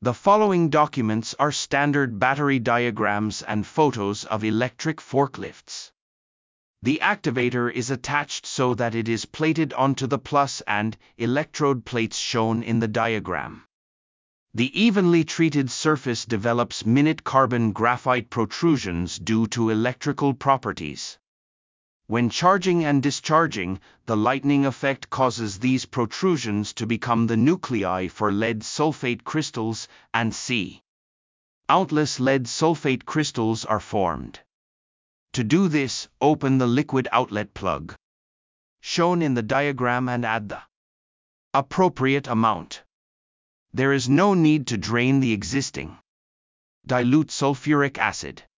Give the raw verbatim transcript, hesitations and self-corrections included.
The following documents are standard battery diagrams and photos of electric forklifts. The activator is attached so that it is plated onto the plus and electrode plates shown in the diagram. The evenly treated surface develops minute carbon graphite protrusions due to electrical properties. When charging and discharging, the lightning effect causes these protrusions to become the nuclei for lead sulfate crystals and C. Outless lead sulfate crystals are formed. To do this, open the liquid outlet plug shown in the diagram and add the appropriate amount. There is no need to drain the existing dilute sulfuric acid.